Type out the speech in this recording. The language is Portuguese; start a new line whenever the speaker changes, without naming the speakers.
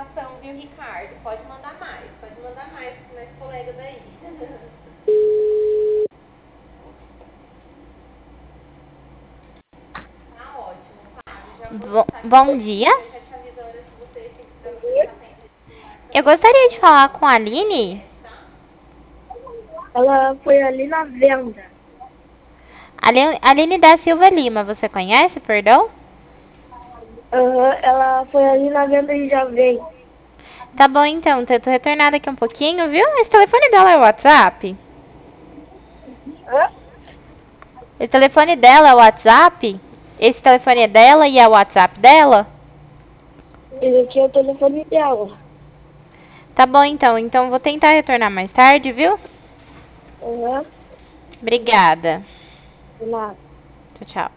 satisfação, viu, Ricardo? Pode mandar mais colegas aí. Tá ótimo, Fábio. Já vou
Bom dia.
já te avisando se você precisar atender.
Eu gostaria de falar com a Aline.
Ela foi ali na venda.
Aline da Silva Lima, você conhece, perdão?
Ela foi ali na venda e já veio.
Tá bom então, tento retornar daqui um pouquinho, viu? Esse telefone dela é o WhatsApp?
Hã?
Esse telefone dela é o WhatsApp? Esse telefone é dela e é o WhatsApp dela?
Esse aqui é o telefone dela.
Tá bom então vou tentar retornar mais tarde, viu?
Aham.
Obrigada.
De nada.
Tchau, tchau.